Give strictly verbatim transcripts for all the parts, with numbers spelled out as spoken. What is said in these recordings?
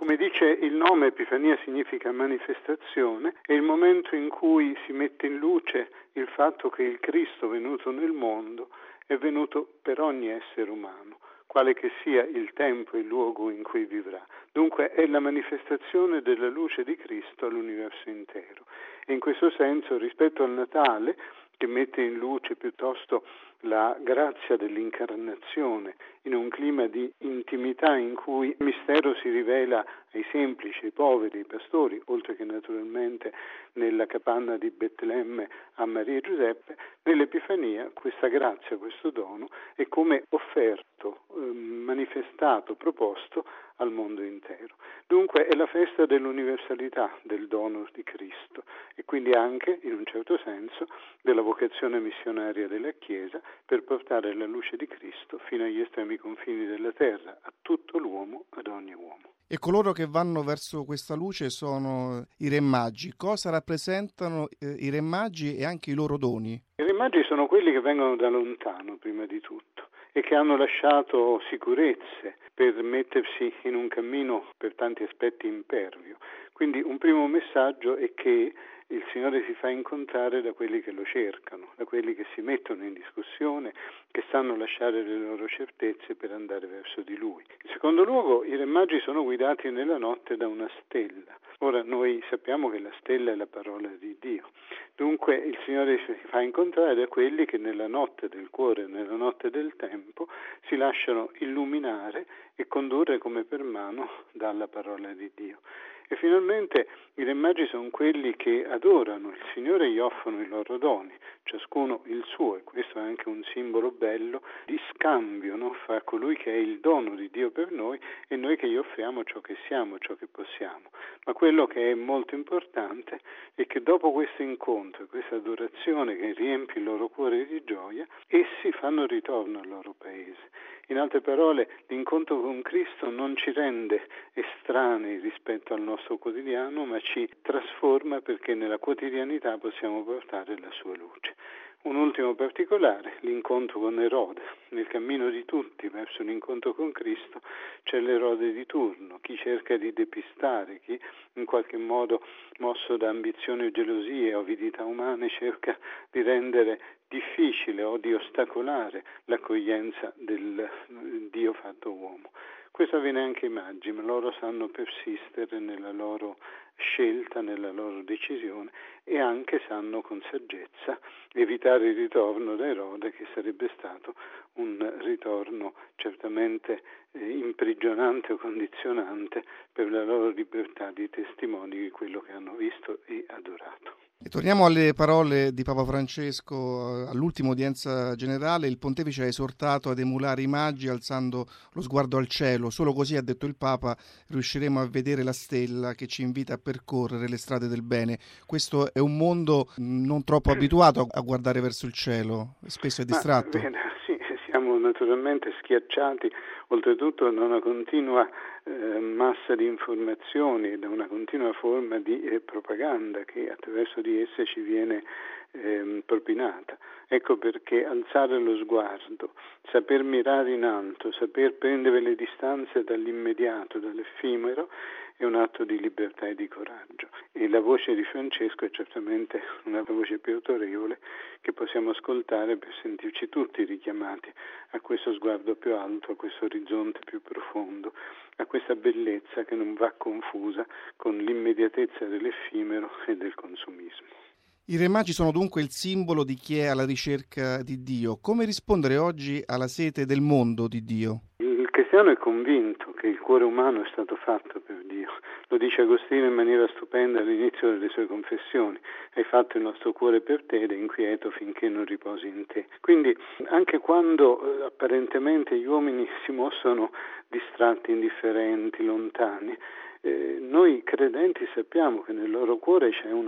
Come dice il nome, Epifania significa manifestazione, è il momento in cui si mette in luce il fatto che il Cristo venuto nel mondo è venuto per ogni essere umano, quale che sia il tempo e il luogo in cui vivrà. Dunque è la manifestazione della luce di Cristo all'universo intero. E in questo senso, rispetto al Natale, che mette in luce piuttosto la grazia dell'incarnazione in un clima di intimità in cui il mistero si rivela ai semplici, ai poveri, ai pastori, oltre che naturalmente nella capanna di Betlemme a Maria e Giuseppe, nell'Epifania questa grazia, questo dono è come offerto, eh, manifestato, proposto al mondo intero. Dunque è la festa dell'universalità del dono di Cristo e quindi anche, in un certo senso, della vocazione missionaria della Chiesa per portare la luce di Cristo fino agli estremi confini della terra, a tutto l'uomo, ad ogni uomo. E coloro che vanno verso questa luce sono i Re Magi. Cosa rappresentano eh, i Re Magi e anche i loro doni? I Re Magi sono quelli che vengono da lontano, prima di tutto, e che hanno lasciato sicurezze per mettersi in un cammino per tanti aspetti impervio. Quindi un primo messaggio è che il Signore si fa incontrare da quelli che lo cercano, da quelli che si mettono in discussione, che sanno lasciare le loro certezze per andare verso di Lui. In secondo luogo, i Re Magi sono guidati nella notte da una stella. Ora, noi sappiamo che la stella è la parola di Dio. Dunque il Signore si fa incontrare da quelli che nella notte del cuore, nella notte del tempo, si lasciano illuminare e condurre come per mano dalla parola di Dio. E finalmente i Re Magi sono quelli che adorano il Signore e gli offrono i loro doni, ciascuno il suo, e questo è anche un simbolo bello di scambio, no? Fra colui che è il dono di Dio per noi e noi che gli offriamo ciò che siamo, ciò che possiamo. Ma quello che è molto importante è che dopo questo incontro, questa adorazione che riempie il loro cuore di gioia, essi fanno ritorno al loro paese. In altre parole, l'incontro con Cristo non ci rende estranei rispetto al nostro quotidiano, ma ci trasforma perché nella quotidianità possiamo portare la sua luce. Un ultimo particolare, l'incontro con Erode. Nel cammino di tutti verso l'incontro con Cristo c'è l'Erode di turno, chi cerca di depistare, chi in qualche modo mosso da ambizioni o gelosie o avidità umane cerca di rendere difficile o di ostacolare l'accoglienza del Dio fatto uomo. Questo avviene anche ai Magi, ma loro sanno persistere nella loro scelta, nella loro decisione e anche sanno con saggezza evitare il ritorno da Erode, che sarebbe stato un ritorno certamente eh, imprigionante o condizionante per la loro libertà di testimoni di quello che hanno visto e adorato. E torniamo alle parole di Papa Francesco all'ultima udienza generale. Il pontefice ha esortato ad emulare i Magi alzando lo sguardo al cielo. Solo così, ha detto il Papa, riusciremo a vedere la stella che ci invita a percorrere le strade del bene. Questo è un mondo non troppo abituato a guardare verso il cielo, spesso è distratto. Ma, sì, siamo naturalmente schiacciati oltretutto da una continua eh, massa di informazioni e da una continua forma di eh, propaganda che attraverso di esse ci viene eh, propinata. Ecco perché alzare lo sguardo, saper mirare in alto, saper prendere le distanze dall'immediato, dall'effimero, è un atto di libertà e di coraggio. E la voce di Francesco è certamente una voce più autorevole che possiamo ascoltare per sentirci tutti richiamati a questo sguardo più alto, a questo orizzonte più profondo, a questa bellezza che non va confusa con l'immediatezza dell'effimero e del consumismo. I Re Magi sono dunque il simbolo di chi è alla ricerca di Dio. Come rispondere oggi alla sete del mondo di Dio? Il cristiano è convinto che il cuore umano è stato fatto per Dio. Lo dice Agostino in maniera stupenda all'inizio delle sue confessioni. Hai fatto il nostro cuore per te ed è inquieto finché non riposi in te. Quindi anche quando eh, apparentemente gli uomini si mostrano distratti, indifferenti, lontani, Eh, noi credenti sappiamo che nel loro cuore c'è una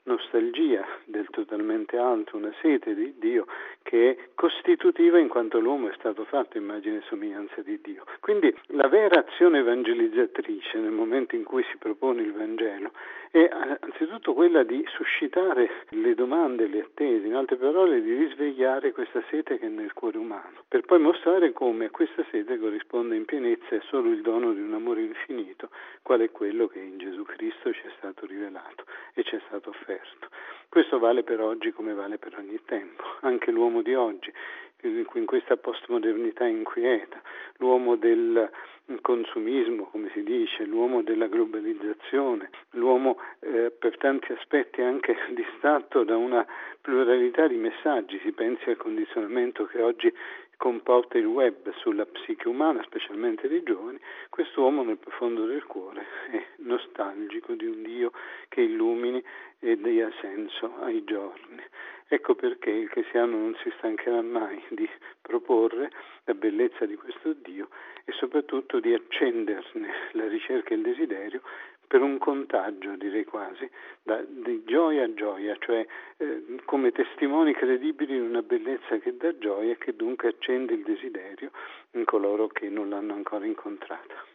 nostalgia del totalmente altro, una sete di Dio che è costitutiva in quanto l'uomo è stato fatto immagine e somiglianza di Dio. Quindi la vera azione evangelizzatrice nel momento in cui si propone il Vangelo è anzitutto quella di suscitare le domande, le attese, in altre parole di risvegliare questa sete che è nel cuore umano, per poi mostrare come a questa sete corrisponde in pienezza solo il dono di un amore infinito, qual è quello che in Gesù Cristo ci è stato rivelato e ci è stato offerto. Questo vale per oggi come vale per ogni tempo, anche l'uomo di oggi, in questa postmodernità inquieta, l'uomo del consumismo, come si dice, l'uomo della globalizzazione, l'uomo eh, per tanti aspetti anche distratto da una pluralità di messaggi. Si pensi al condizionamento che oggi comporta il web sulla psiche umana, specialmente dei giovani. Quest'uomo nel profondo del cuore è nostalgico di un Dio che illumini e dia senso ai giorni. Ecco perché il cristiano non si stancherà mai di proporre la bellezza di questo Dio e soprattutto di accenderne la ricerca e il desiderio per un contagio, direi quasi, da, di gioia a gioia, cioè eh, come testimoni credibili di una bellezza che dà gioia e che dunque accende il desiderio in coloro che non l'hanno ancora incontrata.